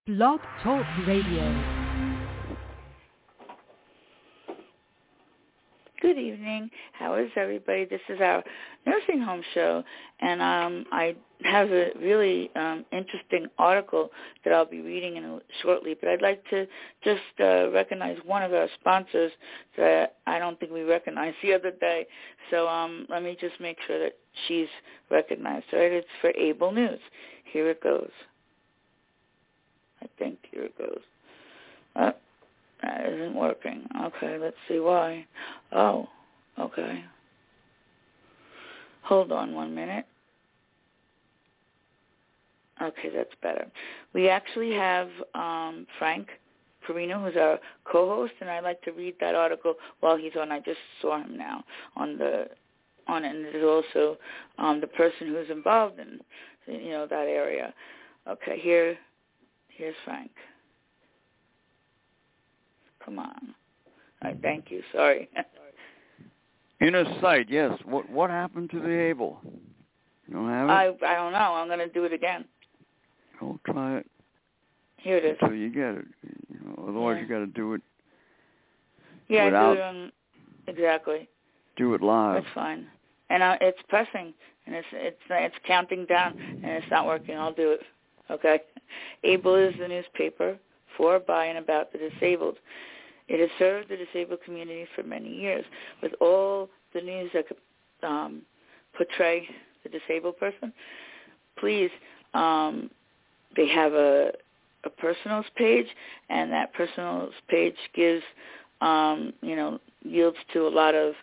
Blog Talk Radio. Good evening. How is everybody? This is our nursing home show, and I have a really interesting article that I'll be reading shortly, but I'd like to just recognize one of our sponsors that I don't think we recognized the other day. So let me just make sure that she's recognized. All right, it's for Able News. Here it goes. I think here it goes. That isn't working. Okay, let's see why. Oh, okay. Hold on 1 minute. Okay, that's better. We actually have Frank Perino, who's our co-host, and I'd like to read that article while he's on. I just saw him now on it, and there's also the person who's involved in, that area. Okay, here's Frank. Come on. All right, thank you. Sorry. Inner sight, yes. What happened to the able? You don't have it? I don't know. I'm going to do it again. I'll try it. Here it is. Until you get it. Otherwise, you got to do it. Yeah, without, do it exactly. Do it live. That's fine. And it's pressing, and it's counting down, and it's not working. I'll do it. Okay. Able is the newspaper for, by, and about the disabled. It has served the disabled community for many years with all the news that could portray the disabled person. Please, they have a personals page, and that personals page gives, yields to a lot of,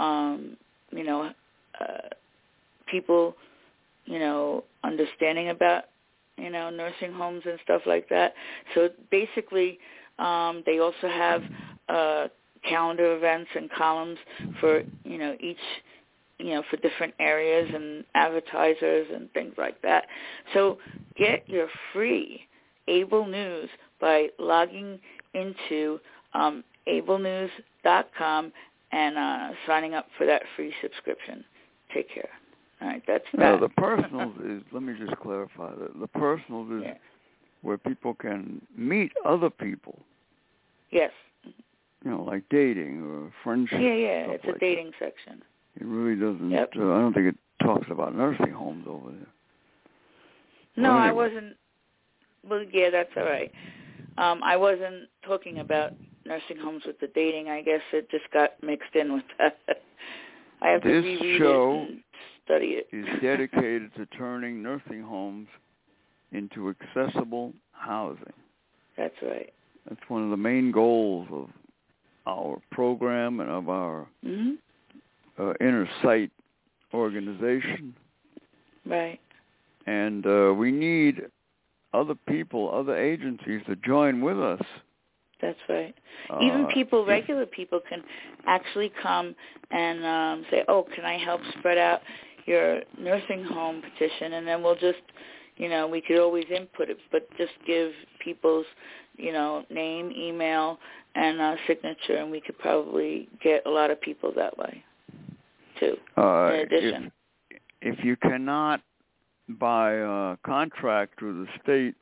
people, understanding about, nursing homes and stuff like that. So basically, they also have calendar events and columns for, each, for different areas and advertisers and things like that. So get your free Able News by logging into ablenews.com and signing up for that free subscription. Take care. All right, that's that. The personals is, let me just clarify that. The personals is where people can meet other people. Yes. Like dating or friendship. Yeah, it's like a dating section. It really doesn't, Yep. I don't think it talks about nursing homes over there. No, well, anyway. I wasn't. Well, yeah, that's all right. I wasn't talking about nursing homes with the dating. I guess it just got mixed in with that. I have to reread it and study it. Is dedicated to turning nursing homes into accessible housing. That's right. That's one of the main goals of our program and of our Inner Sight organization. Right. And we need other people, other agencies to join with us. That's right. Even regular people can actually come and say, oh, can I help spread out your nursing home petition? And then we'll just, we could always input it, but just give people's, name, email, and signature, and we could probably get a lot of people that way, too, in addition. If you cannot, by contract through the state,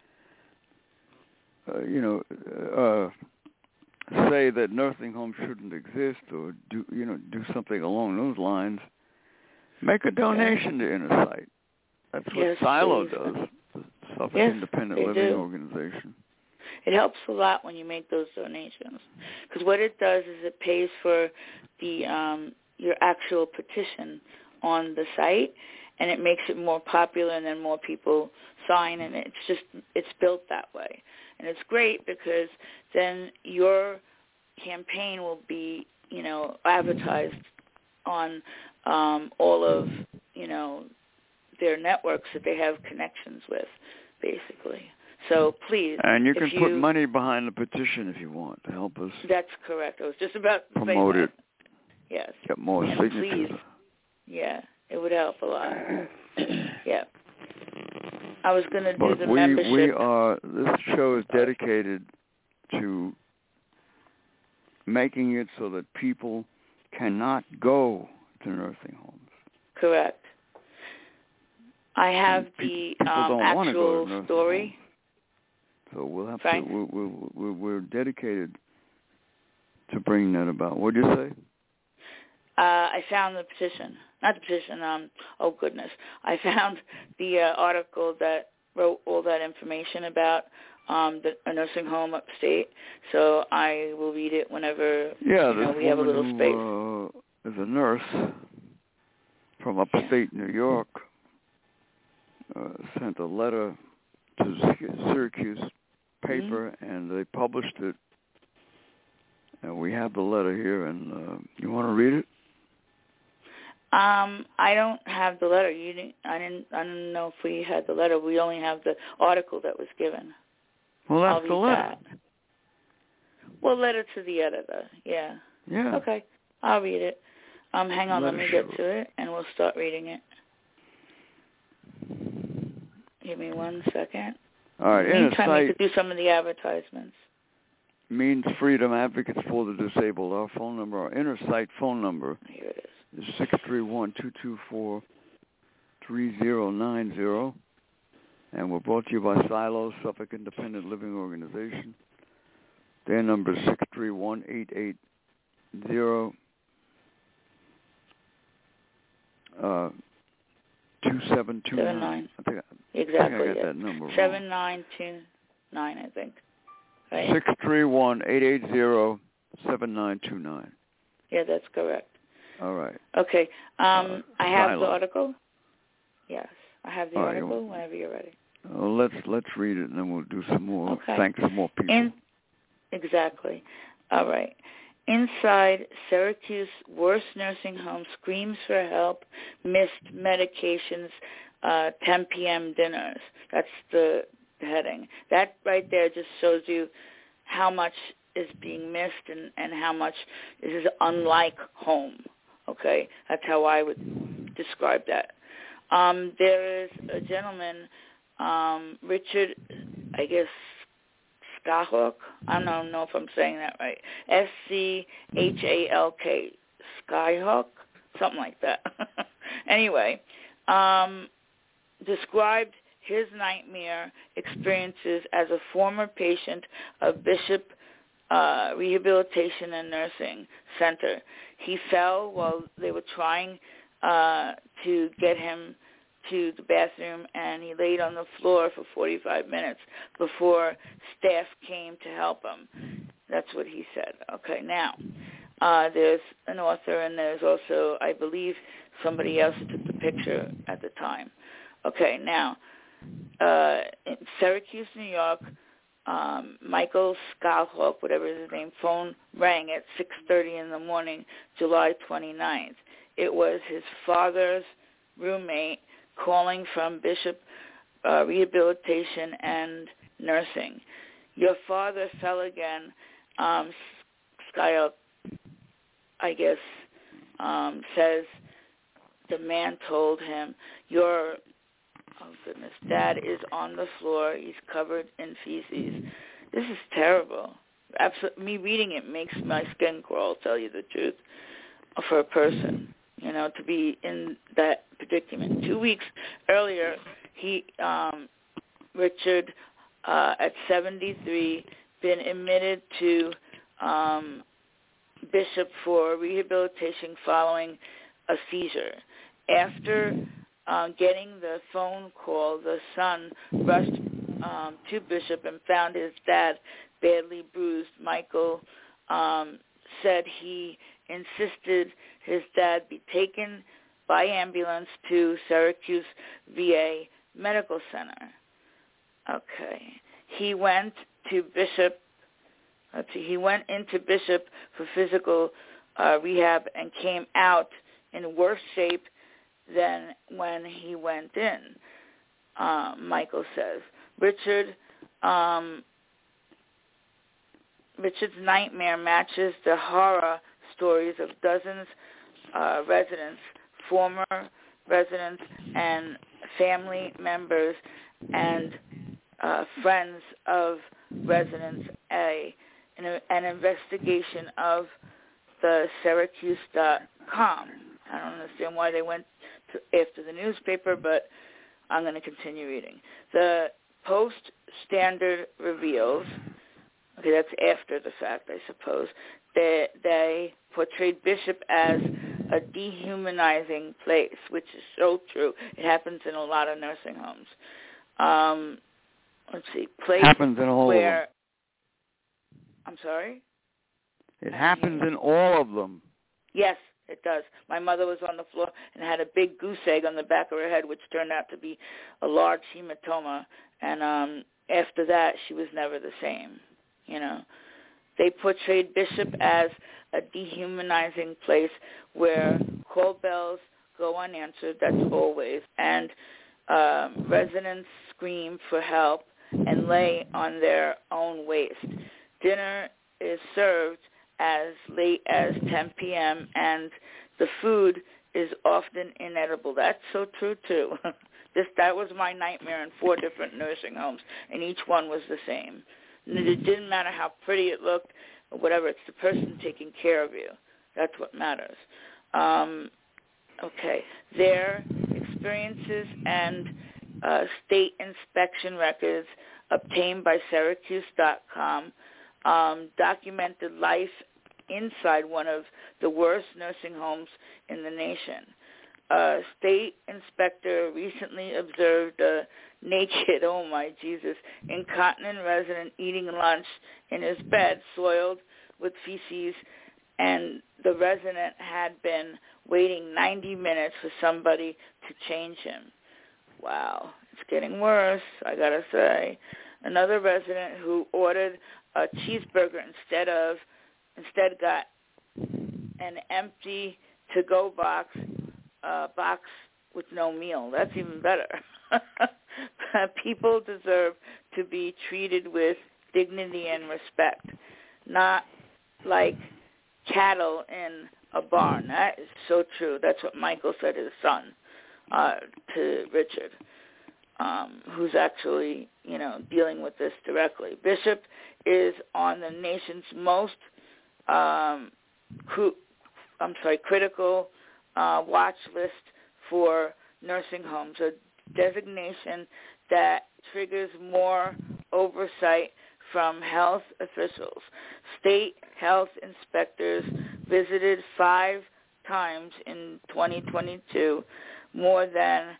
say that nursing homes shouldn't exist or do something along those lines, make a donation to Inner Sight. That's what Silo does, the Suffolk Independent Living Organization. It helps a lot when you make those donations, because what it does is it pays for the your actual petition on the site, and it makes it more popular, and then more people sign, and it's built that way. And it's great because then your campaign will be, advertised on all of, their networks that they have connections with, basically. So please. And you can put money behind the petition if you want to help us. That's correct. I was just about to promote say that. It. Yes. Get more signatures. Please. Yeah, it would help a lot. Yeah. I was going to do the membership. This show is dedicated to making it so that people cannot go to nursing homes. Correct. I have the actual story. So So we'll have Frank? to. We're dedicated to bringing that about. What did you say? I found the petition. Not the petition. Oh goodness, I found the article that wrote all that information about a nursing home upstate. So I will read it whenever we have a little space. Is a nurse from upstate New York. Sent a letter to the Syracuse paper, and they published it. And we have the letter here, and you want to read it? I don't have the letter. I didn't know if we had the letter. We only have the article that was given. Well, that's the letter. That. Well, letter to the editor. Yeah. Yeah. Okay, I'll read it. Hang on, let me get to it, and we'll start reading it. Give me 1 second. All right. In the meantime, you could do some of the advertisements. Means Freedom Advocates for the Disabled. Our phone number, our inner site phone number here it is 631-224-3090. And we're brought to you by Silos, Suffolk Independent Living Organization. Their number is 631-880. 2729. Exactly. I got that number wrong. 7929, I think. Right? 631-880-7929. Yeah, that's correct. All right. Okay. I have the article. Yes, I have the All article whenever you're ready. Well, let's read it, and then we'll do some more. Okay. Thank some more people. Exactly. All right. Inside Syracuse worst nursing home screams for help, missed medications, 10 p.m. dinners. That's the heading. That right there just shows you how much is being missed and how much this is unlike home. Okay? That's how I would describe that. There is a gentleman, Richard, I guess, Skyhawk. I don't know if I'm saying that right. Schalk. Skyhawk? Something like that. Anyway, described his nightmare experiences as a former patient of Bishop Rehabilitation and Nursing Center. He fell while they were trying to get him to the bathroom, and he laid on the floor for 45 minutes before staff came to help him. That's what he said. Okay, now, there's an author, and there's also, I believe, somebody else who took the picture at the time. Okay, now, in Syracuse, New York, Michael Skalhawk, whatever his name, phone rang at 6:30 in the morning, July 29th. It was his father's roommate calling from Bishop Rehabilitation and Nursing. Your father fell again. Skalhawk, I guess, says the man told him, your dad is on the floor. He's covered in feces. This is terrible. Me reading it makes my skin crawl, tell you the truth, for a person, to be in that predicament. 2 weeks earlier, Richard, at 73, been admitted to Bishop for rehabilitation following a seizure. After getting the phone call, the son rushed to Bishop and found his dad badly bruised. Michael said he insisted his dad be taken by ambulance to Syracuse VA Medical Center. Okay. He went to Bishop. He went into Bishop for physical rehab and came out in worse shape than when he went in, Michael says. Richard's nightmare matches the horror stories of dozens residents, former residents, and family members and friends of residents. An investigation of the Syracuse.com. I don't understand why they went after the newspaper, but I'm going to continue reading. The post-standard reveals, okay, that's after the fact, I suppose, they portrayed Bishop as a dehumanizing place, which is so true. It happens in a lot of nursing homes. Let's see, places happens in all where... of them. I'm sorry? It happens in all of them. Yes, it does. My mother was on the floor and had a big goose egg on the back of her head, which turned out to be a large hematoma. And after that, she was never the same. You know, they portrayed Bishop as a dehumanizing place where call bells go unanswered. That's always, and residents scream for help and lay on their own waste. Dinner is served as late as 10 p.m., and the food is often inedible. That's so true, too. That was my nightmare in 4 different nursing homes, and each one was the same. It didn't matter how pretty it looked or whatever. It's the person taking care of you. That's what matters. Okay. Their experiences and state inspection records obtained by Syracuse.com documented life inside one of the worst nursing homes in the nation. A state inspector recently observed a naked, oh my Jesus, incontinent resident eating lunch in his bed, soiled with feces, and the resident had been waiting 90 minutes for somebody to change him. Wow, it's getting worse, I gotta say. Another resident who ordered a cheeseburger instead got an empty to-go box with no meal. That's even better. People deserve to be treated with dignity and respect, not like cattle in a barn. That is so true. That's what Michael said to his son, to Richard, who's actually, dealing with this directly. Bishop is on the nation's most critical watch list for nursing homes, a designation that triggers more oversight from health officials. State health inspectors visited 5 times in 2022, more than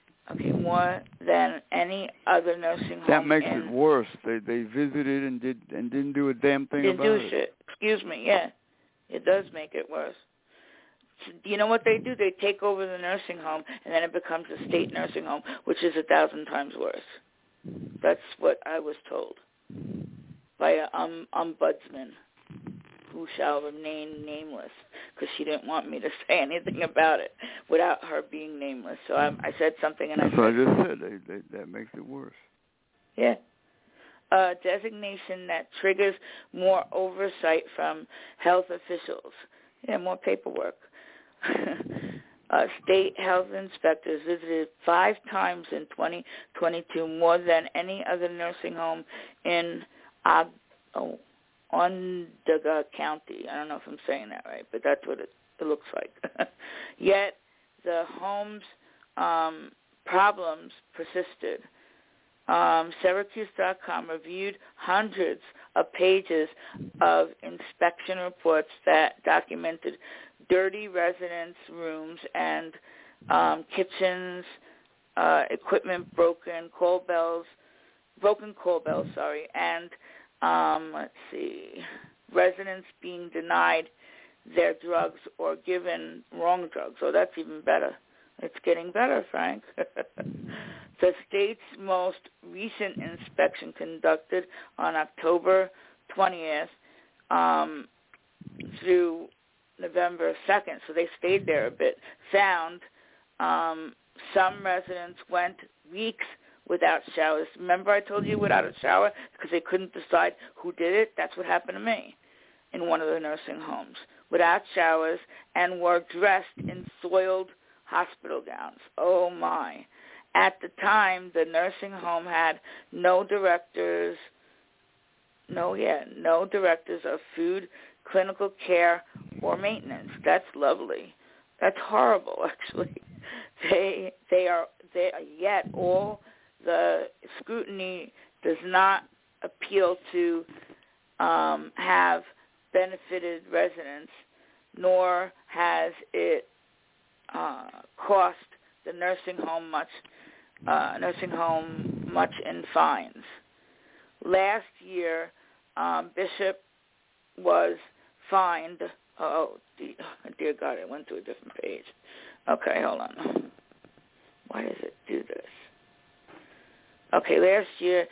any other nursing home. That makes it worse. They visited and didn't do a damn thing about it. Didn't do shit. Excuse me. Yeah, it does make it worse. You know what they do? They take over the nursing home, and then it becomes a state nursing home, which is 1,000 times worse. That's what I was told by an ombudsman who shall remain nameless, because she didn't want me to say anything about it without her being nameless. So I said something, and that's what I just said. That makes it worse. Yeah. A designation that triggers more oversight from health officials. Yeah, more paperwork. State health inspectors visited 5 times in 2022, more than any other nursing home in Onondaga County. I don't know if I'm saying that right, but that's what it looks like. Yet the home's problems persisted. Syracuse.com reviewed hundreds of pages of inspection reports that documented dirty residence rooms and kitchens, equipment broken call bells, and residents being denied their drugs or given wrong drugs. So that's even better. It's getting better, Frank. The state's most recent inspection, conducted on October 20th through November 2nd, so they stayed there a bit, found some residents went weeks without showers. Remember I told you without a shower because they couldn't decide who did it? That's what happened to me in one of the nursing homes. Without showers, and were dressed in soiled hospital gowns. Oh, my. At the time, the nursing home had no directors of food, clinical care, or maintenance. That's lovely. That's horrible, actually. Yet all the scrutiny does not appeal to have benefited residents, nor has it cost the nursing home much in fines. Last year, Bishop was fined. Oh, dear God, I went to a different page. Okay, hold on. Why does it do this? Okay, last year,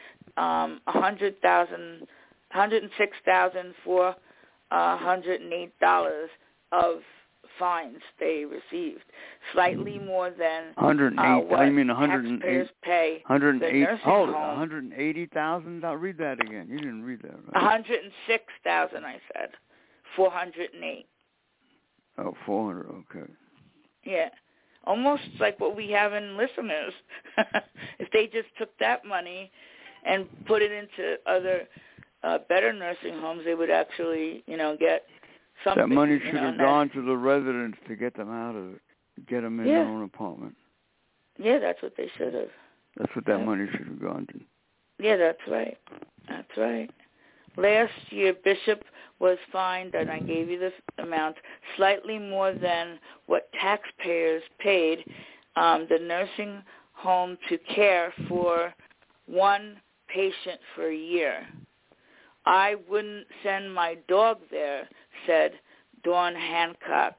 $106,408 of fines they received, slightly more than 108. what I mean taxpayers pay 108. Hold on, 180,000. I'll read that again. You didn't read that, right? 106,000. I said 408. Oh, 400. Okay. Yeah, almost like what we have in listeners. If they just took that money and put it into other better nursing homes, they would actually, get something. That money should have gone to the residents to get them out of it, get them in their own apartment. Yeah, that's what they should have. That's what that money should have gone to. Yeah, that's right. That's right. Last year, Bishop was fined, and I gave you the amount, slightly more than what taxpayers paid the nursing home to care for one patient for a year. I wouldn't send my dog there, said Dawn Hancock.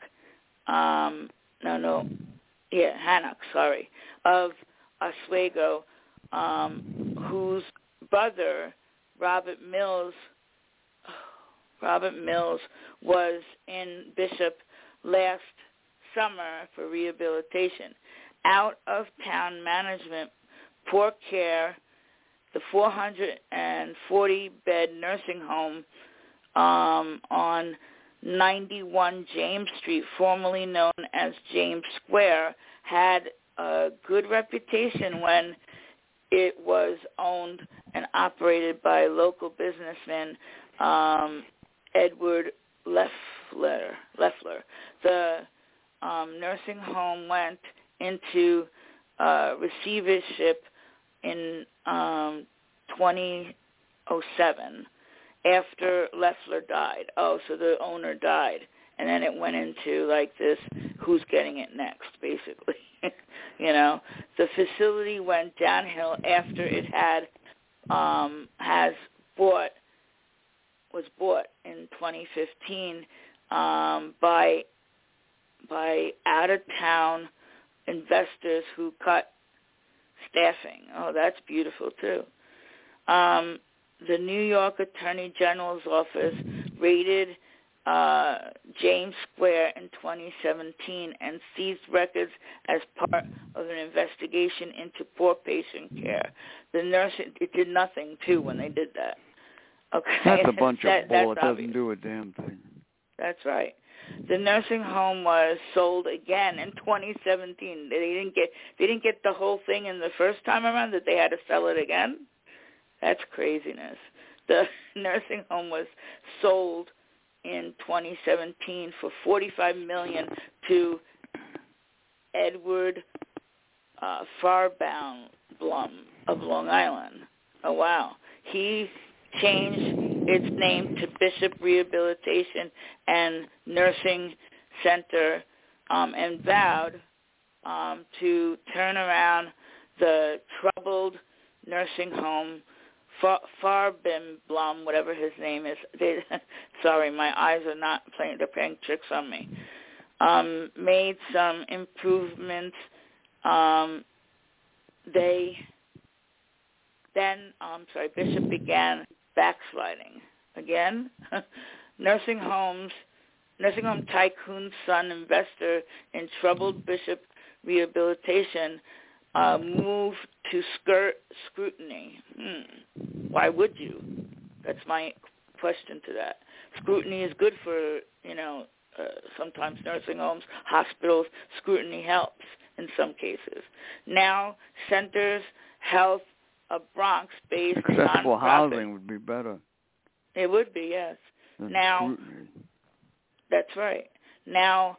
Hancock, of Oswego, whose brother, Robert Mills, was in Bishop last summer for rehabilitation. Out-of-town management, poor care, the 440-bed nursing home on 91 James Street, formerly known as James Square, had a good reputation when it was owned and operated by local businessman Edward Leffler. The nursing home went into receivership in 2007 after Leffler died. Oh, so the owner died. And then it went into like this, who's getting it next, basically. The facility went downhill after it was bought in 2015 by out-of-town investors who cut staffing. Oh, that's beautiful too. The New York Attorney General's office raided James Square in 2017 and seized records as part of an investigation into poor patient care. The nursing, it did nothing too when they did that. Okay, that's a bunch of bull. It doesn't do a damn thing. That's right. The nursing home was sold again in 2017. They didn't get the whole thing in the first time around, that they had to sell it again. That's craziness. The nursing home was sold in 2017 for $45 million to Edward Farbaum of Long Island. Oh wow! He changed its name to Bishop Rehabilitation and Nursing Center, and vowed to turn around the troubled nursing home. Farbaum, whatever his name is. Sorry, my eyes are not playing. They're playing tricks on me. Made some improvements. Bishop began backsliding again. Nursing home tycoon son, investor in troubled Bishop Rehabilitation, moved to skirt scrutiny. Why would you? That's my question to that. Scrutiny is good for, sometimes nursing homes, hospitals. Scrutiny helps in some cases. Now, Centers Health of Bronx-based accessible nonprofit. housing would be better. It would be, yes. Now, scrutiny. That's right. Now,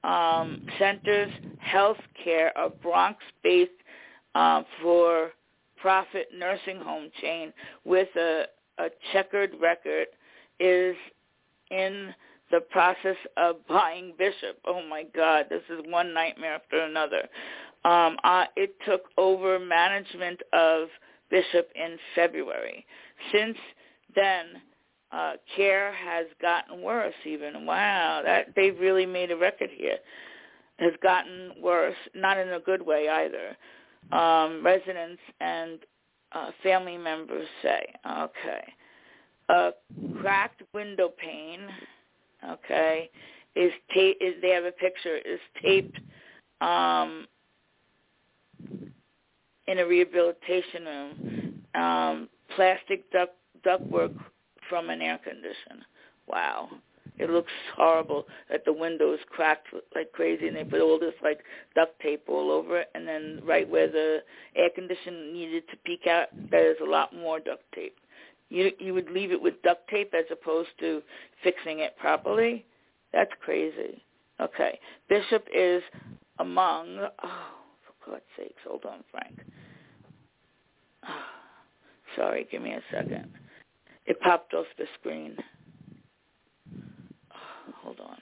Centers Healthcare of Bronx-based for for-profit nursing home chain with a checkered record is in the process of buying Bishop. Oh, my God, this is one nightmare after another. It took over management of Bishop in February. Since then, care has gotten worse even. Wow, they've really made a record here. Has gotten worse, not in a good way either. Residents and family members say, okay, a cracked window pane, okay, they have a picture, is taped in a rehabilitation room, plastic ductwork from an air conditioner. Wow. It looks horrible that the window is cracked like crazy, and they put all this like duct tape all over it, and then right where the air conditioner needed to peek out, there's a lot more duct tape. You would leave it with duct tape as opposed to fixing it properly? That's crazy. Okay. Bishop is among, for God's sakes, hold on, Frank. Sorry, give me a second. It popped off the screen. Hold on.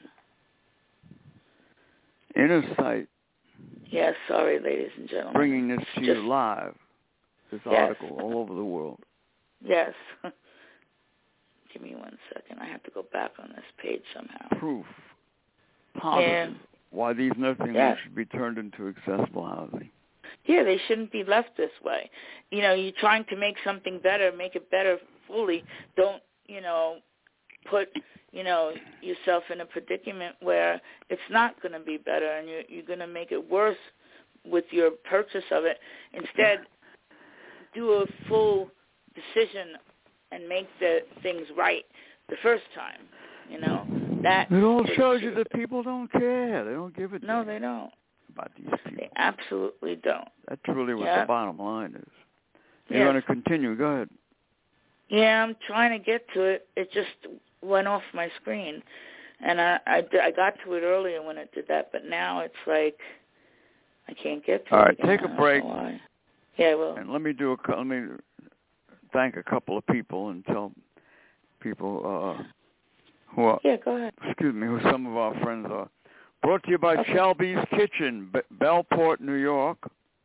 Inner Sight. Yes, sorry, ladies and gentlemen. Bringing this to you live, this article all over the world. Yes. Give me 1 second. I have to go back on this page somehow. Proof. Positive. Why these nursing homes should be turned into accessible housing. Yeah, they shouldn't be left this way. You're trying to make something better, make it better fully. Don't, put, yourself in a predicament where it's not going to be better and you're going to make it worse with your purchase of it. Instead, do a full decision and make the things right the first time. That it all shows you that people don't care. They don't give a damn. No, they don't. About these people. They absolutely don't. That's really what the bottom line is. Yes. You're going to continue. Go ahead. Yeah, I'm trying to get to it. It just went off my screen. And I got to it earlier when it did that, but now it's like I can't get to it. All right, again. take a break. Yeah, I will. And let me thank a couple of people and tell people who are, go ahead. who some of our friends are. Brought to you by Shelby's Kitchen, Bellport, New York,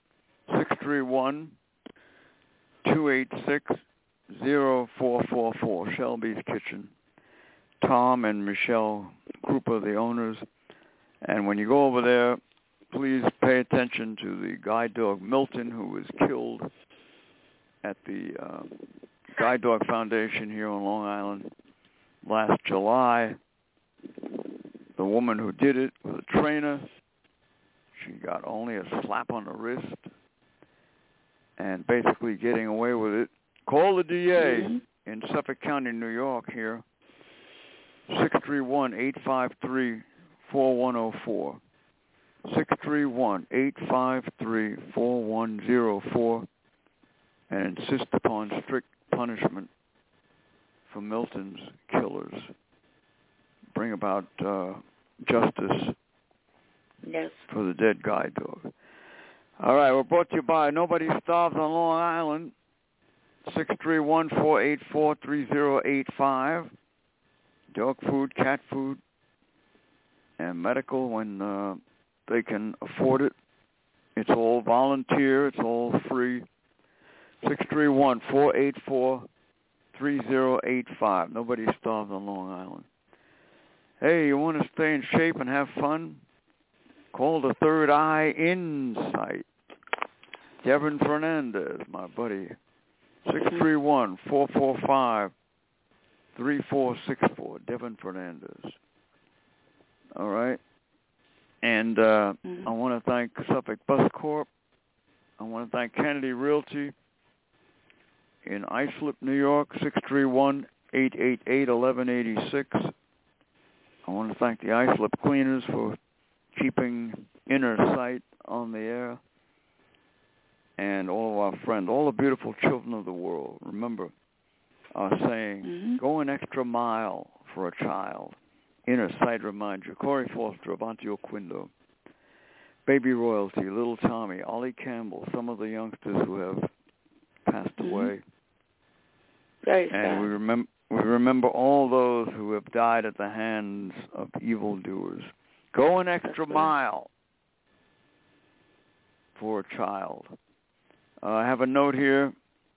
631-286-0444, Shelby's Kitchen. Tom and Michelle Krupa, the owners. And when you go over there, please pay attention to the guide dog Milton, who was killed at the Guide Dog Foundation here on Long Island last July. The woman who did it was a trainer. She got only a slap on the wrist and basically getting away with it. Call the DA in Suffolk County, New York here, 631-853-4104. 631-853-4104, and insist upon strict punishment for Milton's killers. Bring about justice for the dead guide dog. All right, we're brought to you by Nobody Starves on Long Island, 631-484-3085. Dog food, cat food, and medical when they can afford it. It's all volunteer. It's all free. 631-484-3085. Nobody starves on Long Island. Hey, you want to stay in shape and have fun? Call the Third Eye Insight. Devin Fernandez, my buddy. 631-445-3464. Devin Fernandez. All right. And I want to thank Suffolk Bus Corp. I want to thank Kennedy Realty in Islip, New York, 631-888-1186. I want to thank the Islip Cleaners for keeping Inner Sight on the air. And all of our friends, all the beautiful children of the world, remember our saying, go an extra mile for a child. Inner Sight reminds you. Corey Foster, Avanti Oquindo, Baby Royalty, Little Tommy, Ollie Campbell, some of the youngsters who have passed away. Very sad. And we remember all those who have died at the hands of evildoers. Go an extra mile for a child. I have a note here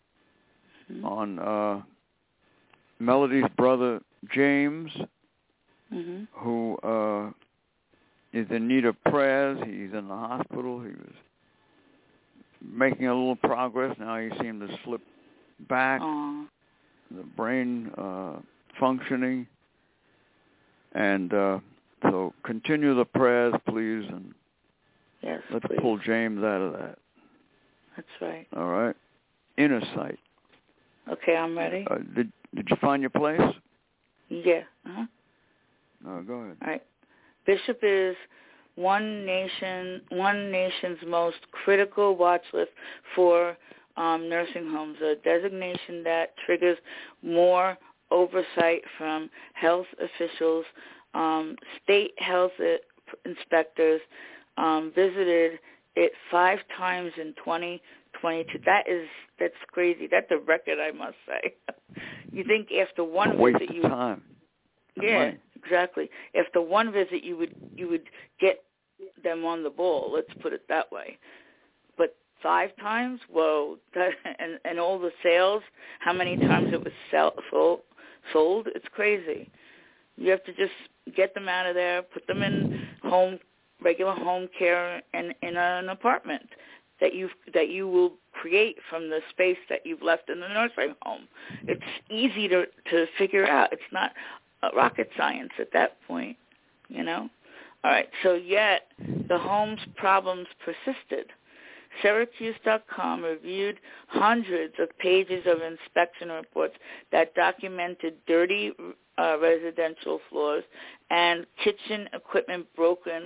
on Melody's brother James, who is in need of prayers. He's in the hospital. He was making a little progress. Now he seemed to slip back. The brain functioning. And so continue the prayers, please, and let's pull James out of that. That's right. All right. Inner sight. Okay, I'm ready. Did you find your place? Yeah. Go ahead. All right. Bishop is one nation's most critical watch list for nursing homes, a designation that triggers more oversight from health officials. State health inspectors visited it 5 times in 2022. That's crazy. That's a record, I must say. You think after one visit you time. Yeah, exactly. After one visit you would get them on the ball, let's put it that way. But 5 times? Whoa. And all the sales, how many times it was sold? It's crazy. You have to just get them out of there, put them in regular home care and in an apartment that you will create from the space that you've left in the nursing home. It's easy to figure out. It's not rocket science at that point, you know. All right, so yet the home's problems persisted. Syracuse.com reviewed hundreds of pages of inspection reports that documented dirty residential floors and kitchen equipment broken,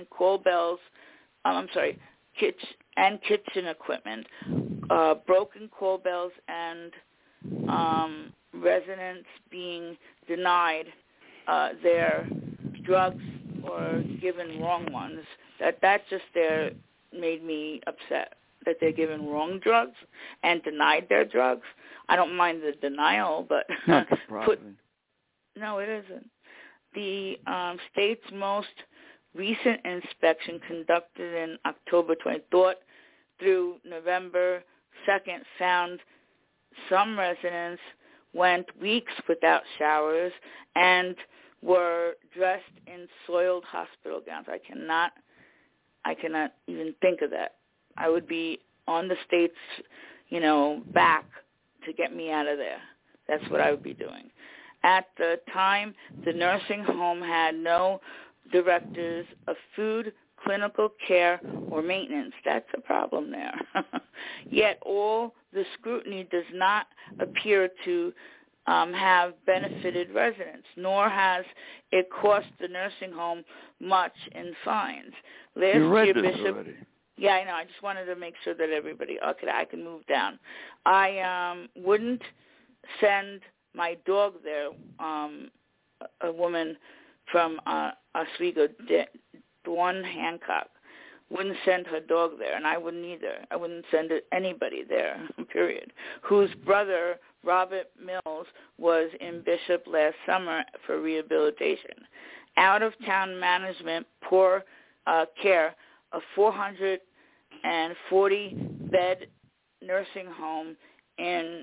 kitchen equipment, broken call bells, and residents being denied their drugs or given wrong ones. That just there made me upset, that they're given wrong drugs and denied their drugs. I don't mind the denial, but no, it isn't. The state's most recent inspection, conducted in October 20th through November 2nd, found some residents went weeks without showers and were dressed in soiled hospital gowns. I cannot even think of that. I would be on the state's, back to get me out of there. That's what I would be doing. At the time, the nursing home had no directors of food, clinical care, or maintenance. That's a problem there. Yet all the scrutiny does not appear to have benefited residents, nor has it cost the nursing home much in fines. You read this already. Yeah, I know. I just wanted to make sure that everybody, okay, I can move down. I wouldn't send my dog there, a woman from Oswego, Dawn Hancock, wouldn't send her dog there, and I wouldn't either. I wouldn't send anybody there, period, whose brother, Robert Mills, was in Bishop last summer for rehabilitation. Out-of-town management, poor care, a 440-bed nursing home in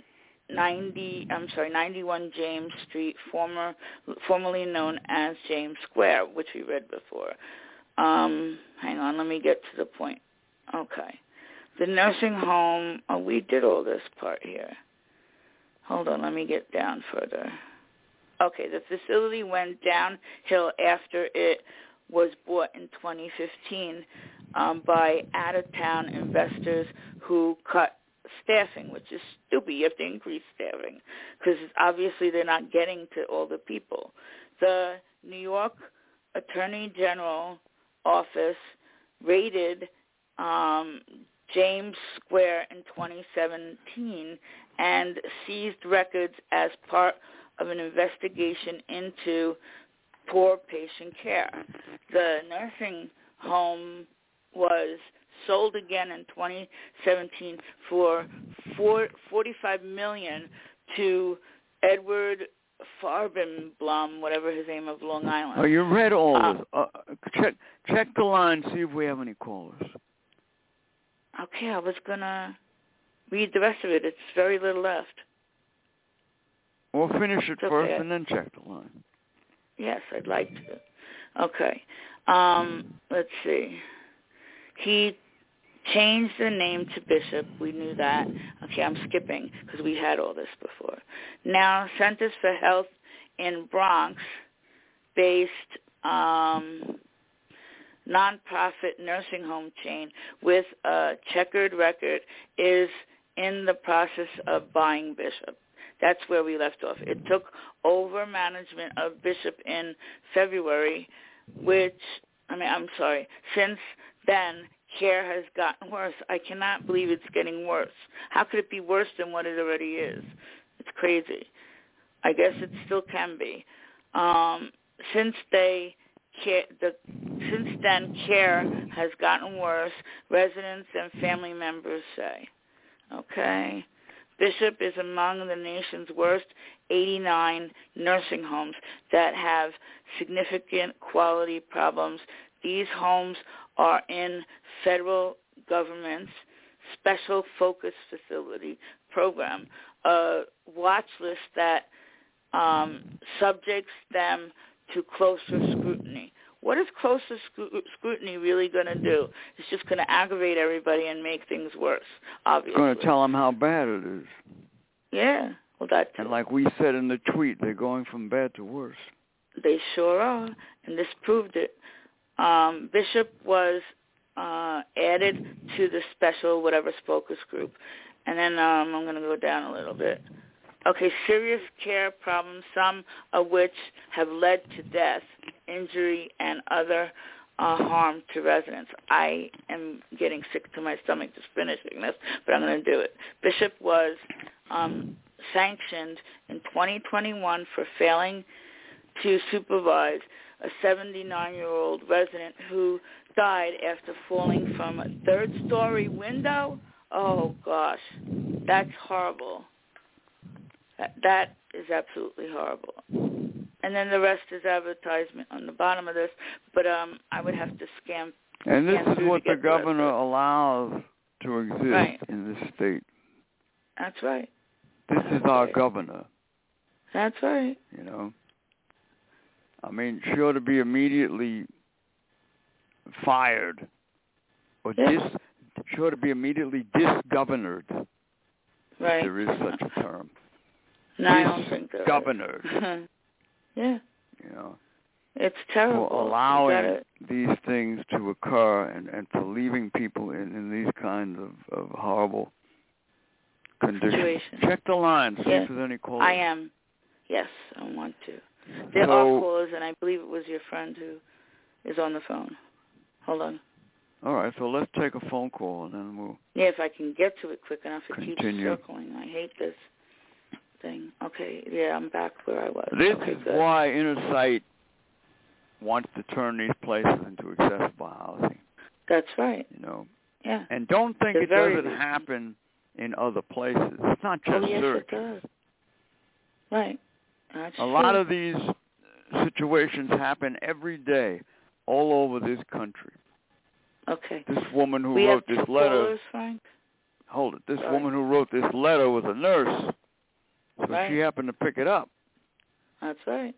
91 James Street, formerly known as James Square, which we read before. Hang on, let me get to the point. Okay. The nursing home, we did all this part here. Hold on, let me get down further. Okay, the facility went downhill after it was bought in 2015 by out-of-town investors who cut staffing, which is stupid. You have to increase staffing because obviously they're not getting to all the people. The New York Attorney General office raided James Square in 2017 and seized records as part of an investigation into poor patient care. The nursing home was sold again in 2017 for $45 million to Edward Farbenblum, whatever his name, of Long Island. Oh, you read all this. Check the line, see if we have any callers. Okay, I was going to read the rest of it. It's very little left. Well, finish it okay. first and then check the line. Yes, I'd like to. Okay. Let's see. He changed the name to Bishop. We knew that. Okay, I'm skipping because we had all this before. Now, Centers for Health in Bronx-based nonprofit nursing home chain with a checkered record is in the process of buying Bishop. That's where we left off. It took over management of Bishop in February, since then, care has gotten worse. I cannot believe it's getting worse. How could it be worse than what it already is? It's crazy. I guess it still can be. Since then, care has gotten worse, residents and family members say. Okay. Bishop is among the nation's worst 89 nursing homes that have significant quality problems. These homes are in federal government's special focus facility program, a watch list that subjects them to closer scrutiny. What is closer scrutiny really going to do? It's just going to aggravate everybody and make things worse, obviously. It's going to tell them how bad it is. Yeah, well, that too. And like we said in the tweet, they're going from bad to worse. They sure are, and this proved it. Bishop was added to the special whatever focus group. And then I'm going to go down a little bit. Okay, serious care problems, some of which have led to death, injury, and other harm to residents. I am getting sick to my stomach just finishing this, but I'm going to do it. Bishop was sanctioned in 2021 for failing to supervise a 79-year-old resident who died after falling from a third-story window. Oh, gosh, that's horrible. That is absolutely horrible. And then the rest is advertisement on the bottom of this, but I would have to scan. And this is what the governor allows to exist in this state. That's right. This is our governor. That's right. You know, I mean, she ought to be immediately fired, or she ought to be immediately disgovernored. Right. If there is such a term. No, I don't think there is. Disgovernored. Yeah. You know. It's terrible. For allowing these things to occur and for leaving people in these kinds of horrible conditions. Situations. Check the line, see if there's any callers. I am. Yes, I want to. There are callers, and I believe it was your friend who is on the phone. Hold on. All right, so let's take a phone call, and then we'll... Yeah, if I can get to it quick enough. It keeps continue. circling. I hate this thing. Okay, yeah, I'm back where I was. This is why Inner Sight wants to turn these places into accessible housing. That's right. You know? Yeah. And don't think it doesn't happen in other places. It's not just Syracuse. It does. Right. That's a lot of these situations happen every day all over this country. Okay. This woman who wrote this letter... Callers, Frank? Hold it. This woman who wrote this letter was a nurse, so she happened to pick it up. That's right.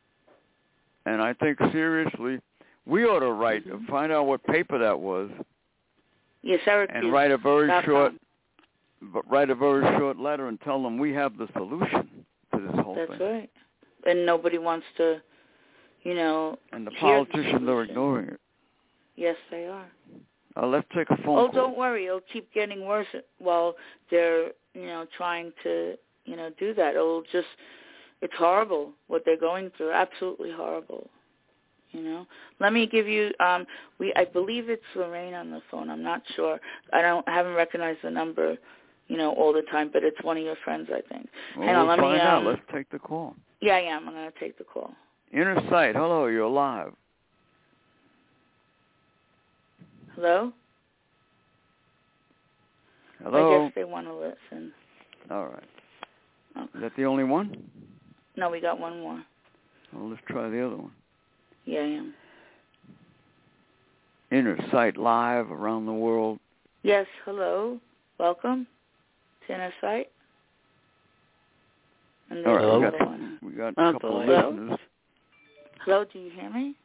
And I think, seriously, we ought to find out what paper that was. Yes, Syracuse. And write a very short letter and tell them we have the solution to this whole thing. That's right. And nobody wants to, and the politicians are ignoring it. Yes, they are. Let's take a phone call. Oh, don't worry. It'll keep getting worse while they're, trying to, do that. It's horrible what they're going through. Absolutely horrible. Let me give you, I believe it's Lorraine on the phone. I'm not sure. I haven't recognized the number, all the time, but it's one of your friends, I think. Well, Hang on, let me out. Let's take the call. Yeah, I am. I'm going to take the call. Inner Sight, hello, you're live. Hello? Hello? I guess they want to listen. All right. Okay. Is that the only one? No, we got one more. Well, let's try the other one. Yeah, I am. Inner Sight Live around the world. Yes, hello. Welcome to Inner Sight. And All right, hello? we got a couple of Hello? listeners. Hello, do you hear me?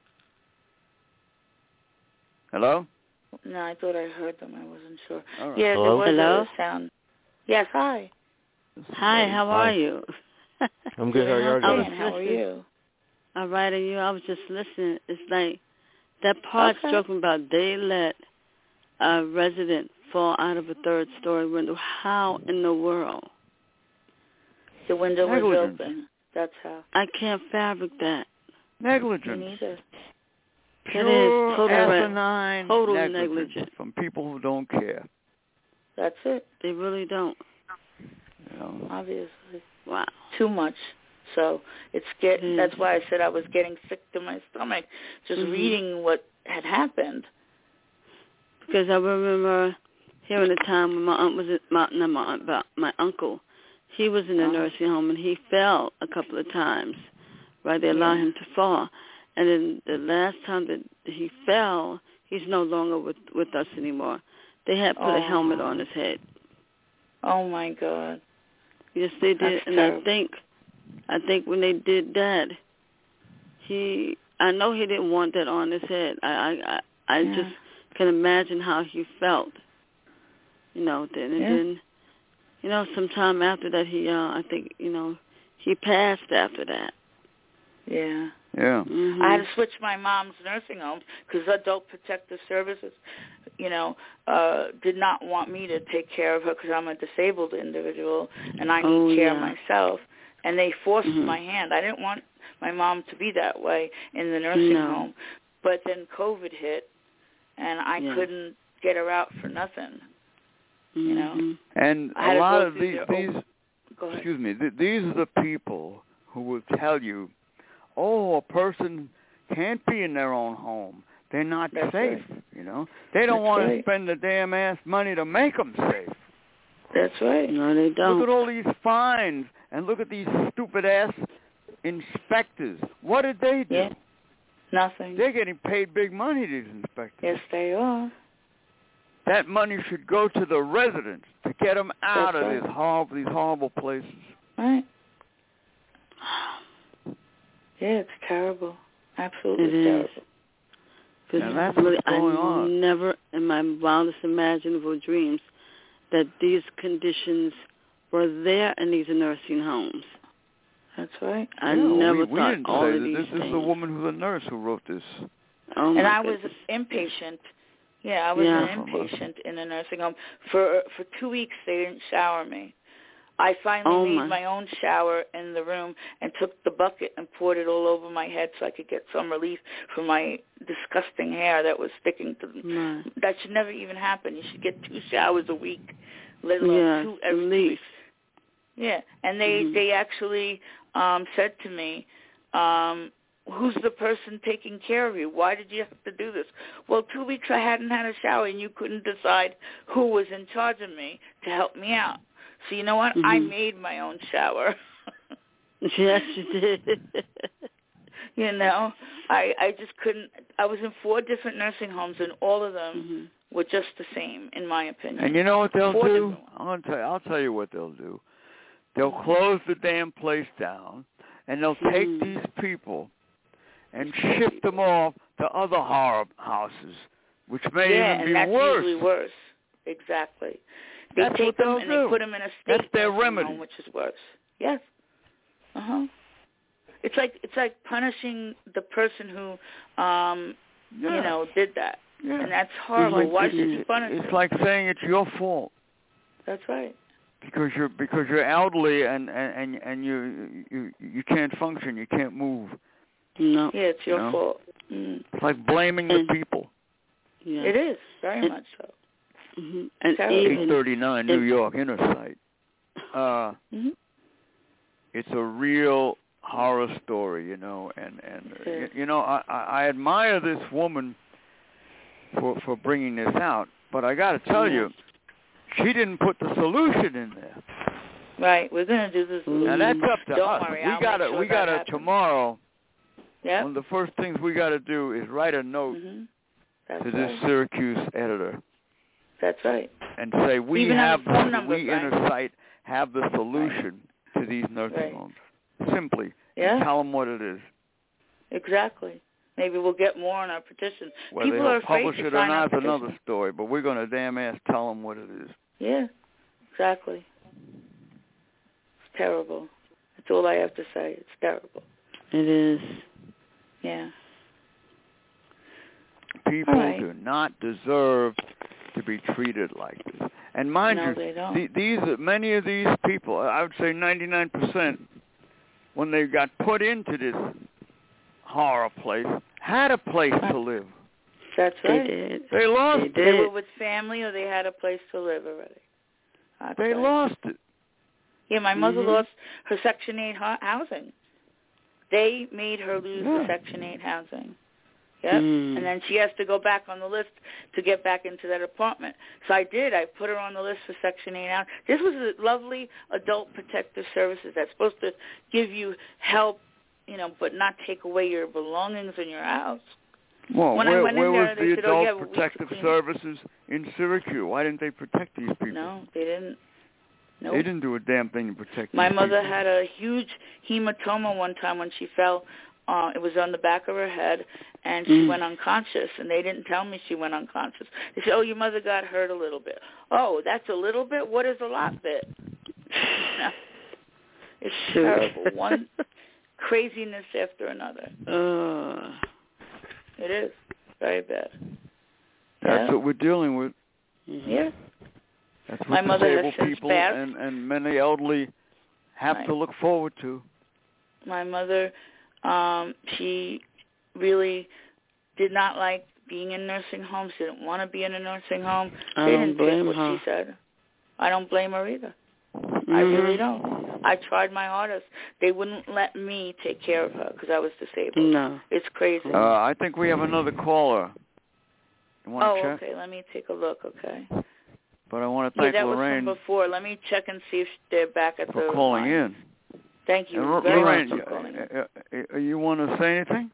Hello? No, I thought I heard them. I wasn't sure. All right. Yeah, Hello? there was Hello? a sound. Yes, hi. Hi, how Hi. are you? I'm good. How are Hey, you and how are listening. you? All right, and you, I was just listening. It's like that part talking about they let a resident fall out of a third-story window. How in the world? The window was Negligence. open. That's how. I can't fabric that. Me Negligence. neither. Pure total asinine total negligence negligence. from people who don't care. That's it, They really don't. You know? obviously. Wow. Too much. So that's why I said I was getting sick to my stomach just reading what had happened. Because I remember hearing a time when my aunt was my uncle. He was in a nursing home and he fell a couple of times. Right, they allowed him to fall, and then the last time that he fell, he's no longer with us anymore. They had put a helmet on his head. Oh my God. Yes, they did, That's and terrible. I think when they did that, I know he didn't want that on his head. I just can imagine how he felt. Then sometime after that, I think he passed after that. Yeah. Yeah. Mm-hmm. I had to switch my mom's nursing home because Adult Protective Services, did not want me to take care of her because I'm a disabled individual and I need care myself. And they forced my hand. I didn't want my mom to be that way in the nursing home. But then COVID hit, and I couldn't get her out for nothing. And I had a lot to of go these Go ahead. excuse me, these are the people who will tell you, a person can't be in their own home. They're not That's safe, right. They don't want right. to spend the damn ass money to make them safe. That's right. No, they don't. Look at all these fines, and look at these stupid-ass inspectors. What did they do? Yeah. Nothing. They're getting paid big money, these inspectors. Yes, they are. That money should go to the residents to get them out That's of right. these horrible places. Right. Yeah, it's terrible. Absolutely terrible. Now that's what's going on. I never, in my wildest imaginable dreams, that these conditions were there in these nursing homes. That's right. I never we thought didn't all say of that. these This things. is the woman who's a nurse who wrote this. Oh my and I goodness. was inpatient. Yeah, I was an inpatient in a nursing home. For 2 weeks, they didn't shower me. I finally made my own shower in the room and took the bucket and poured it all over my head so I could get some relief from my disgusting hair that was sticking to them. That should never even happen. You should get 2 showers a week, let alone 2 every 2 weeks. Yeah, and they actually said to me, who's the person taking care of you? Why did you have to do this? Well, 2 weeks I hadn't had a shower, and you couldn't decide who was in charge of me to help me out. So you know what? I made my own shower. Yes, you did. I just couldn't. I was in 4 different nursing homes, and all of them were just the same, in my opinion. And you know what they'll do? I'll tell you what they'll do. They'll close the damn place down, and they'll take these people and ship them off to other horror houses, which may even be and that's worse. usually worse. Exactly. They That's take what them they'll and do. they put them in a state That's their nursing remedy. home, which is worse. Yes. It's like punishing the person who, did that, and that's horrible. Why should you punish them? It's like saying it's your fault. That's right. Because you're elderly and you can't function, you can't move. No. Yeah, it's your fault. It's like blaming the people. Yeah. It is very much so. And 839 New York Inner Sight. It's a real horror story, and I admire this woman for bringing this out, but I got to tell you, she didn't put the solution in there. Right. We're going to do this. And that's up to Don't us. worry, We gotta tomorrow. Yep. One of the first things we got to do is write a note to this Syracuse editor. That's right. And say we Even have phone number, Inner Sight have the solution to these nursing homes. Simply, tell them what it is. Exactly. Maybe we'll get more on our petition. Whether People are they'll publish it or not is petition. another story, but we're going to damn ass tell them what it is. Yeah, exactly. It's terrible. That's all I have to say. It's terrible. It is. Yeah. People do not deserve to be treated like this. And mind you, they don't. Many of these people, I would say 99%, when they got put into this horror place, had a place to live. That's right. They did. They lost it. They were with family or they had a place to live already. They lost it. Yeah, my mother lost her Section 8 housing. They made her lose the Section 8 housing. Yep. And then she has to go back on the list to get back into that apartment. So I did. I put her on the list for Section 8 housing. This was a lovely adult protective services that's supposed to give you help, but not take away your belongings in your house. Well, when where I went in was there, the said, adult protective services in Syracuse? Why didn't they protect these people? No, they didn't. Nope. They didn't do a damn thing to protect My these mother people. had a huge hematoma one time when she fell. It was on the back of her head, and she went unconscious, and they didn't tell me she went unconscious. They said, your mother got hurt a little bit. Oh, that's a little bit? What is a lot bit? It's terrible. One craziness after another. It is. Very bad. That's what we're dealing with. Yeah. That's what My mother has disabled since people passed. and many elderly have to look forward to. My mother, she really did not like being in nursing homes. She didn't want to be in a nursing home. They didn't take what she said. I don't blame her either. I really don't. I tried my hardest. They wouldn't let me take care of her because I was disabled. No. It's crazy. I think we have another caller. You want to check? Okay. Let me take a look, okay. But I want to thank was Lorraine from before. Let me check and see if they're back at for the calling line. in. Thank you very much for calling in. You want to say anything?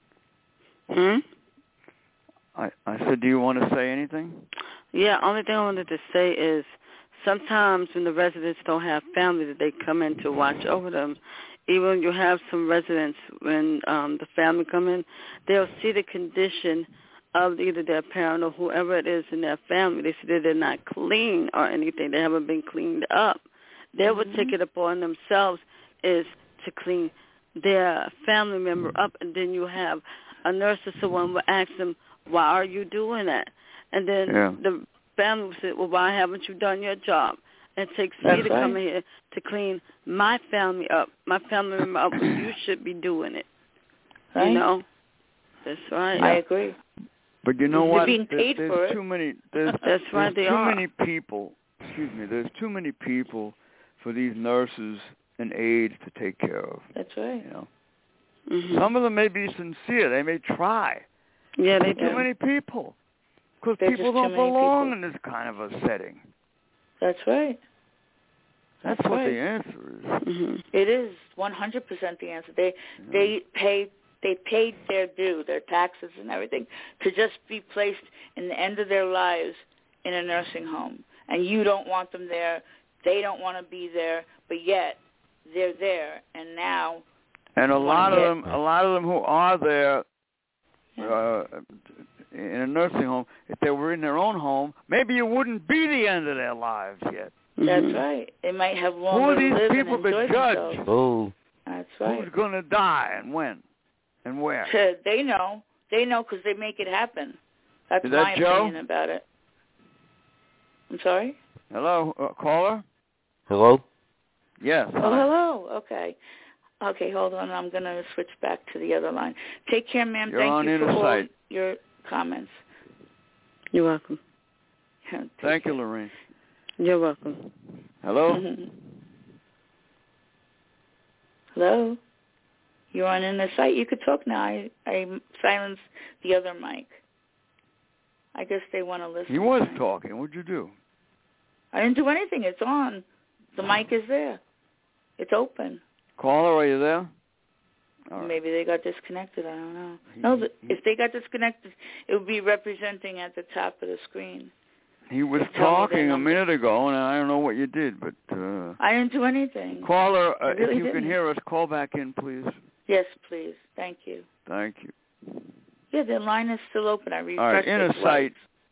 I said, do you want to say anything? Yeah, only thing I wanted to say is sometimes when the residents don't have family that they come in to watch over them, even when you have some residents, when the family come in, they'll see the condition of either their parent or whoever it is in their family. They see that they're not clean or anything. They haven't been cleaned up. They would take it upon themselves is to clean their family member up, and then you have a nurse or someone will ask them, why are you doing that? And then the family will say, well, why haven't you done your job? And it takes me to come in here to clean my family up, my family member up, when you should be doing it. Right. You know? That's right. I agree. But you know They're what? being paid for it. Too many. There's too many people. Excuse me. There's too many people for these nurses and aides to take care of. That's right. You know, some of them may be sincere. They may try. Yeah, they do. Too many people, because There's people just don't too many belong people. in this kind of a setting. That's right. That's what the answer is. It is 100% the answer. They paid their due, their taxes and everything, to just be placed in the end of their lives in a nursing home. And you don't want them there. They don't want to be there, but yet they're there. And now, and a lot of them who are there in a nursing home, if they were in their own home, maybe it wouldn't be the end of their lives yet. That's right. They might have longer to live. Who are these people that judge? Oh. That's right. Who's going to die and when and where? They know. They know because they make it happen. That's Is that my Joe? opinion about it. I'm sorry? Hello, caller? Hello? Yes. Oh, hello. Okay. Okay, hold on. I'm going to switch back to the other line. Take care, ma'am. You're Thank on you for all Inner Sight. your comments. You're welcome. Thank you, Lorraine. You're welcome. Hello? Hello? You're on Inner Sight. You could talk now. I silenced the other mic. I guess they want to listen. He was talking. What'd you do? I didn't do anything. It's on. The mic is there. It's open. Caller, are you there? Right. Maybe they got disconnected. I don't know. No, if they got disconnected, it would be representing at the top of the screen. He was talking a minute ago, and I don't know what you did, but... I didn't do anything. Caller, really if you can hear us, call back in, please. Yes, please. Thank you. Thank you. Yeah, the line is still open. I refreshed it. All right, Inner Sight.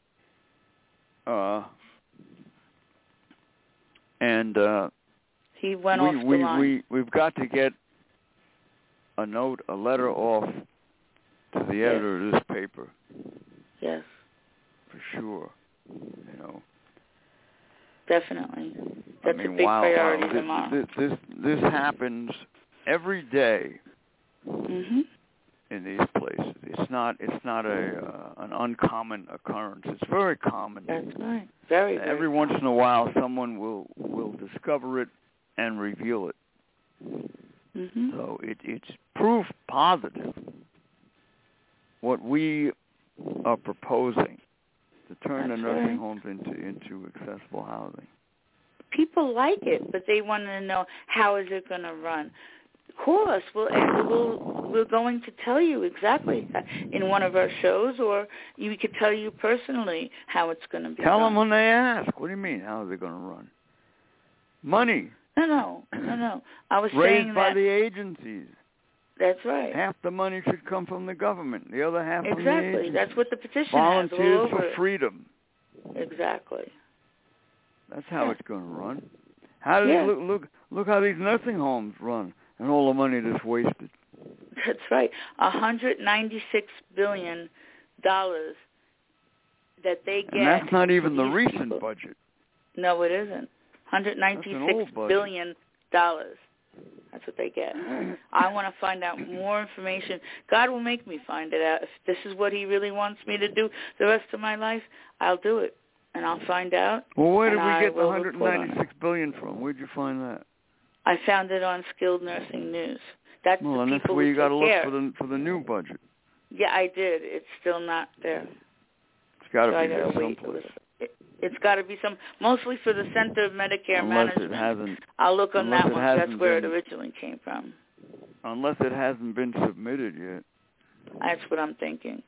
And he went off the line. We've got to get a letter off to the editor of this paper. Yes. For sure. You know. Definitely. That's a big priority tomorrow. This happens every day. Mm-hmm. In these places, it's not an uncommon occurrence. It's very common. That's right. Very. Every once in a while, someone will discover it and reveal it. Mm-hmm. So it's proof positive. What we are proposing to turn the nursing homes into accessible housing. People like it, but they want to know how is it going to run. Call us. We're going to tell you exactly in one of our shows, or we could tell you personally how it's going to be. Tell them when they ask. What do you mean? How is it going to run? Money. No. I was raised saying by the agencies. That's right. Half the money should come from the government. The other half from the agencies. Exactly. That's what the petition Volunteers has all over for freedom. Exactly. That's how it's going to run. How does it look how these nursing homes run? And all the money that's wasted. That's right. $196 billion that they get. And that's not even the recent budget. No, it isn't. $196 billion. That's what they get. I want to find out more information. God will make me find it out. If this is what he really wants me to do the rest of my life, I'll do it. And I'll find out. Well, where did we get the $196 billion from? Where'd you find that? I found it on Skilled Nursing News. That's the people that's where you got to look for the new budget. Yeah, I did. It's still not there. It's got to be there someplace. It's got to be mostly for the Center of Medicare Management. It hasn't. I'll look on that one. That's where it originally came from. Unless it hasn't been submitted yet. That's what I'm thinking.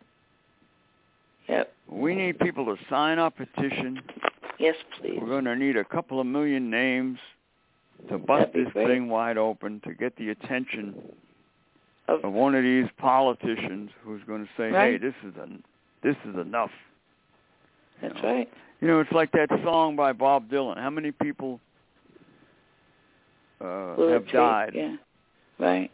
Yep. We need people to sign our petition. Yes, please. We're going to need a couple of million names to bust this thing wide open, to get the attention of one of these politicians who's going to say, "Hey, this is enough." That's right. You know, it's like that song by Bob Dylan. How many people have died? Yeah, right.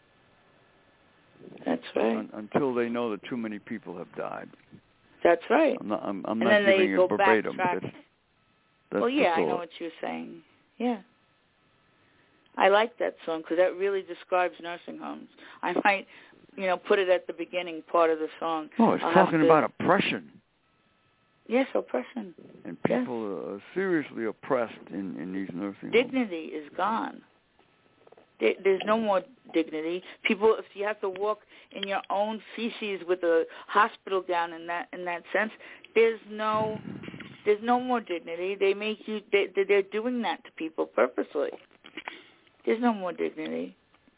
That's right. Until they know that too many people have died. That's right. I'm not giving it verbatim. That's well, yeah, I know what you're saying. Yeah. I like that song because that really describes nursing homes. I might, put it at the beginning part of the song. Oh, it's talking about oppression. Yes, oppression. And people are seriously oppressed in these nursing homes. Dignity is gone. There's no more dignity. People, if you have to walk in your own feces with a hospital gown in that sense, there's no more dignity. They make you. They're doing that to people purposely. There's no more dignity.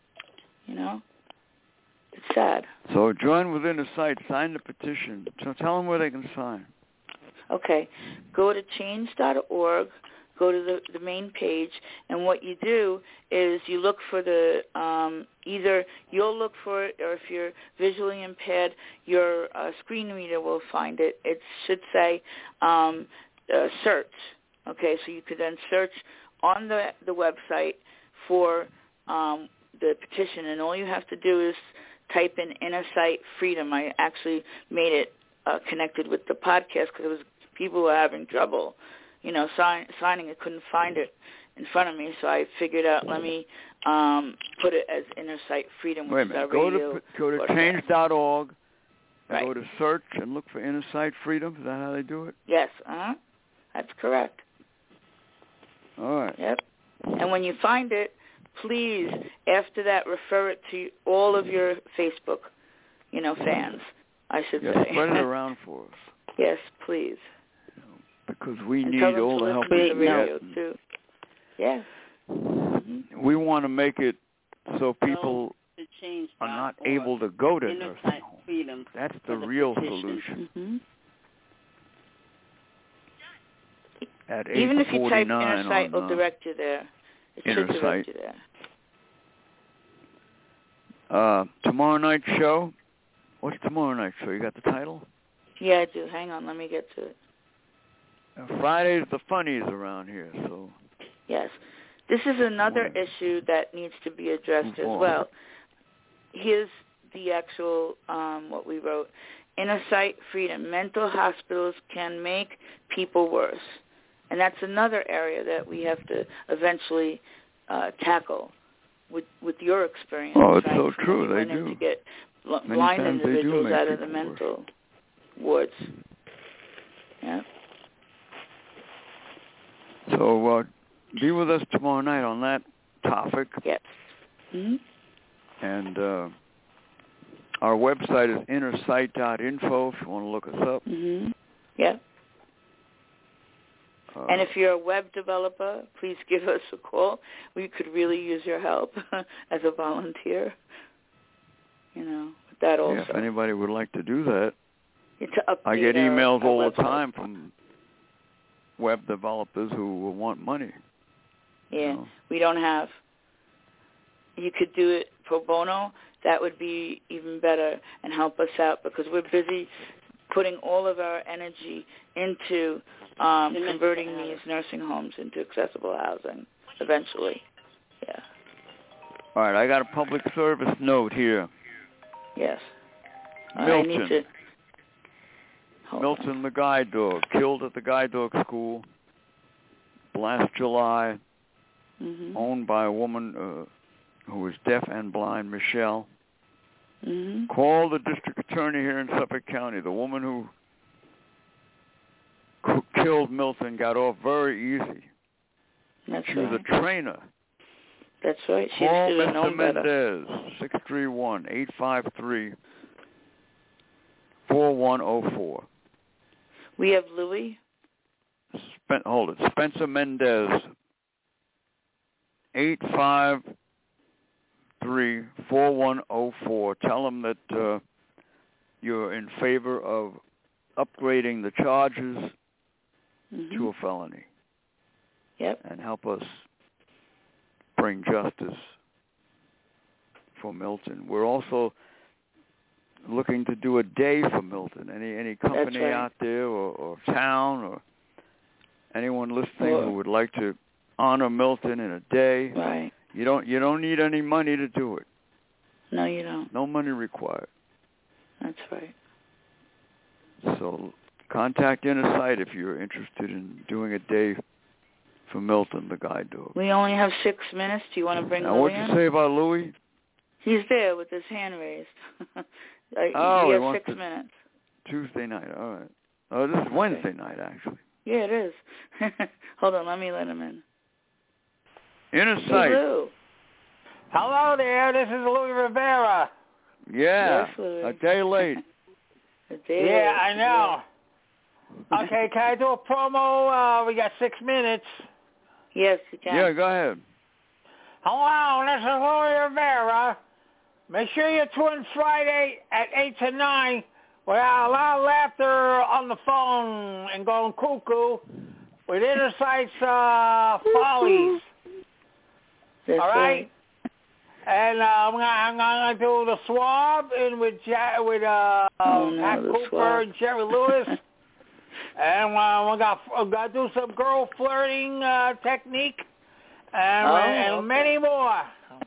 It's sad. So join within a site. Sign the petition. So tell them where they can sign. Okay. Go to change.org. Go to the main page, and what you do is you look for either you'll look for it, or if you're visually impaired, your screen reader will find it. It should say search. Okay, so you could then search on the website for the petition, and all you have to do is type in Inner Sight Freedom. I actually made it connected with the podcast because people were having trouble. Signing it, couldn't find it in front of me, so I figured out, let me put it as Inner Sight Freedom, which is our radio. Go to change.org, right. Go to search and look for Inner Sight Freedom. Is that how they do it? Yes, that's correct. All right. Yep. And when you find it, please, after that, refer it to all of your Facebook, fans, I should say. Spread it around for us. Yes, please. because we and need tell them all to the help listen we to the can radio get. too. Yes. Mm-hmm. We want to make it so people to change are not able to go to nursing homes. Freedom. That's the real solution. Mm-hmm. At Even if you type Inner Inner Sight, it'll direct you there. It should direct you there. Tomorrow night's show. What's tomorrow night's show? You got the title? Yeah, I do. Hang on, let me get to it. Friday's the funnies around here, so. Yes. This is another issue that needs to be addressed as well. Here's the actual, what we wrote. Inner Sight freedom. Mental hospitals can make people worse. And that's another area that we have to eventually tackle with your experience. Oh, it's so true. They do. To get blind individuals out of the mental wards. Yeah. So be with us tomorrow night on that topic. Yes. Mm-hmm. And our website is innersight.info if you want to look us up. Mm-hmm. Yeah. And if you're a web developer, please give us a call. We could really use your help as a volunteer. You know, with that also. Yeah, if anybody would like to do that. I get our emails all the website. time from web developers who want money. Yeah, you know? We don't have. You could do it pro bono. That would be even better and help us out because we're busy putting all of our energy into converting these nursing homes into accessible housing eventually. Yeah. All right, I got a public service note here. Yes. Milton. Milton the guide dog, killed at the guide dog school last July, owned by a woman who was deaf and blind, Michelle. Called the district attorney here in Suffolk County. The woman who killed Milton got off very easy. That's she was a trainer. That's right. She Call should have known Mr. better. Mendez, 631-853-4104. We have Louis. Hold it. Spencer Mendez, 853-4104. Tell him that you're in favor of upgrading the charges to a felony. Yep. And help us bring justice for Milton. We're also looking to do a day for Milton. Any company out there or town or anyone listening who would like to honor Milton in a day. Right. You don't need any money to do it. No, you don't. No money required. That's right. So contact Inner Sight if you're interested in doing a day for Milton, the guide dog. We only have 6 minutes. Do you want to bring now, Louis what'd you say about Louis? He's there with his hand raised. We have 6 minutes. Tuesday night. All right. Oh, this is Wednesday night, actually. Yeah, it is. Hold on. Let me let him in. Inner Sight. Lou. Hello there. This is Louis Rivera. Yeah. Yes, Louis. A day late. Yeah, I know. Okay, can I do a promo? We got 6 minutes. Yes, you can. Yeah, go ahead. Hello, this is Louis Rivera. Make sure you tune Friday at 8 to 9 without a lot of laughter on the phone and going cuckoo with Inner Sight's follies. That's all right? And I'm gonna do the swab and with Pat Cooper swab. and Jerry Lewis. And we're gonna do some girl flirting technique and many more.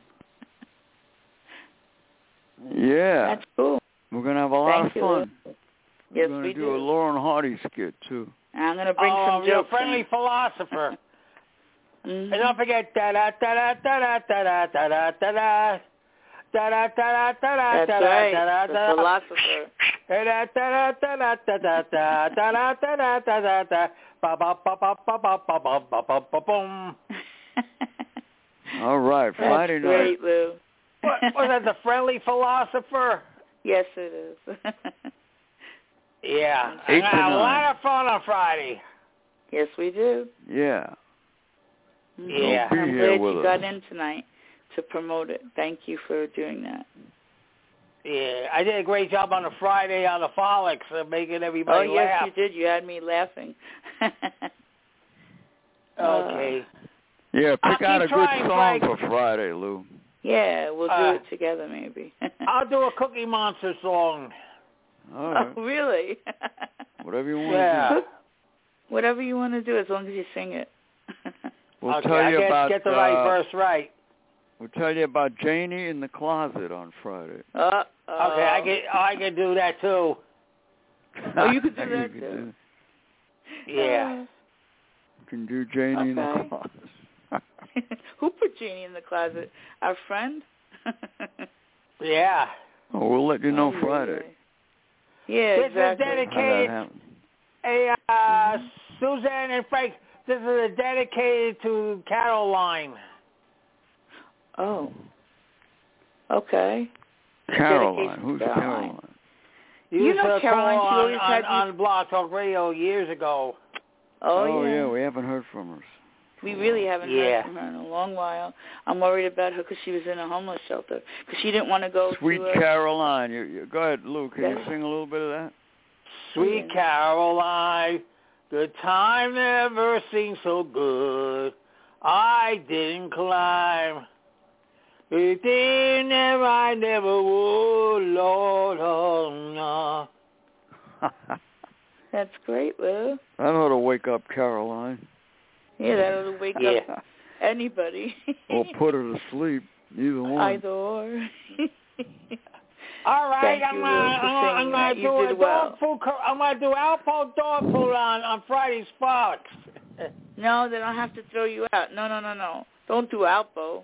Yeah. That's cool. We're going to have a lot of fun. Yes, we're going we to do a Lauren Hardy skit, too. And I'm going to bring some your jokes friendly in. philosopher. And don't forget da-da-da-da-da-da-da-da-da-da. Da-da-da-da-da-da-da-da. That's right, the philosopher. All right, Friday night. Great, Lou. Was that the friendly philosopher? Yes, it is. Yeah. 8 to 9. A lot of fun on Friday. Yes, we do. Yeah. Yeah. So I'm here glad with you us. got in tonight to promote it. Thank you for doing that. Yeah, I did a great job on the Friday on the Frolics, making everybody laugh. Oh, yes, you did. You had me laughing. Okay. Yeah, pick out a good trying, song Frank. for Friday, Lou. Yeah, we'll do it together maybe. I'll do a Cookie Monster song. All right. Oh, really? Whatever you want to do. Whatever you want to do, as long as you sing it. We'll tell you about get the right verse right. We'll tell you about Janie in the Closet on Friday. Okay, I can do that too. Oh, you could do that too. Yeah. You can do Janie in the Closet. Who put Janie in the closet? Our friend? Yeah. Oh, we'll let you know Friday. Yeah, this exactly. is dedicated. Suzanne and Frank, this is dedicated to Caroline. Oh. Okay. Caroline. Who's Caroline? You know Caroline. She always had on Blog Talk Radio years ago. Oh yeah. We haven't heard from her. We really haven't heard from her in a long while. I'm worried about her because she was in a homeless shelter because she didn't want to go. Sweet Caroline. You go ahead, Lou. Can you sing a little bit of that? Sweet Caroline, the time never seemed so good. I didn't climb. The thing that I never would, Lord, oh no. That's great, Lou. That ought to wake up Caroline. Yeah, that ought to wake up anybody. Or put her to sleep. Either one. Either or. All right, I'm gonna do a dog food. I'm gonna do Alpo dog food on Friday's Fox. No, then I'll have to throw you out. No. Don't do Alpo.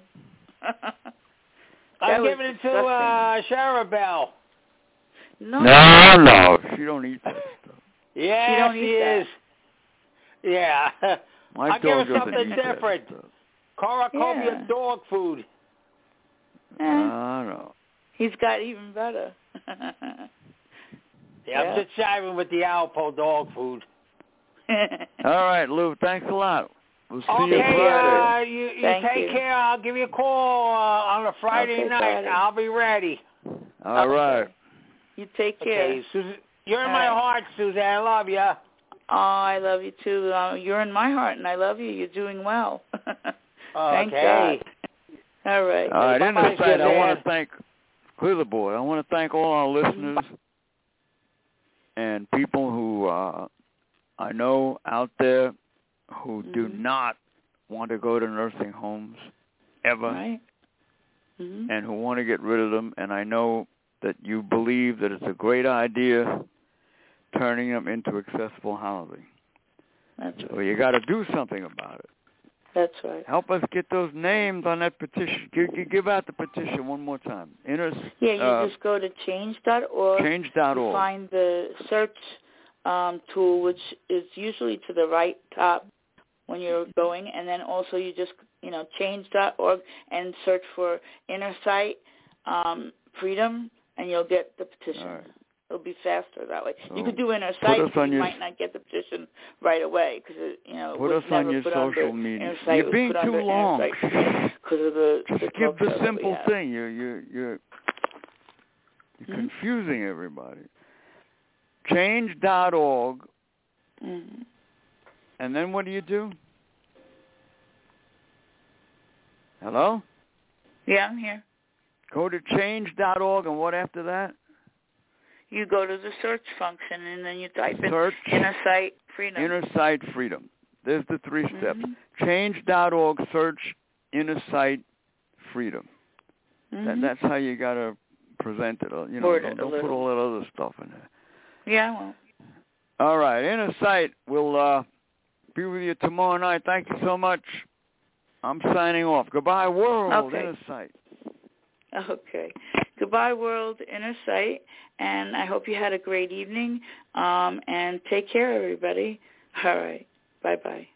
I'm giving it to Charabelle. No, she don't eat that stuff. Yeah, she is. Yeah. My I'll give her dog something doesn't eat different. that stuff. Cornucopia dog food. No. He's got even better. I'm just jiving with the Alpo dog food. All right, Lou. Thanks a lot. We'll see you Friday. You take care. I'll give you a call on a Friday night. Friday. I'll be ready. All right. You take care. Okay, you're in my heart, Suzanne. I love you. Oh, I love you too. You're in my heart, and I love you. You're doing well. Thank God. All right. All right. In the site, I want to thank Clear the Board. I want to thank all our listeners and people who I know out there who do not want to go to nursing homes ever, and who want to get rid of them. And I know that you believe that it's a great idea turning them into accessible housing. That's right. So you got to do something about it. That's right. Help us get those names on that petition. Give out the petition one more time. You just go to change.org. Change.org. You find the search tool, which is usually to the right top when you're going, and then also you just, change.org and search for Inner Sight Freedom, and you'll get the petition. All right. It'll be faster that way. So you could do Inner Sight, but you might not get the petition right away because it put us on your social media. You're being too long. Just give the simple thing. You're confusing everybody. Change.org. And then what do you do? Hello? Yeah, I'm here. Go to change.org, and what after that? You go to the search function, and then you type in Inner Sight Freedom. Inner Sight Freedom. There's the 3 steps. Change.org, search Inner Sight Freedom. That's how you got to present it. Don't put all that other stuff in there. Yeah, I won't. All right. Inner Sight will be with you tomorrow night. Thank you so much. I'm signing off. Goodbye, world. Inner Sight. Okay. Goodbye, world. Inner Sight. And I hope you had a great evening. And take care, everybody. All right. Bye-bye.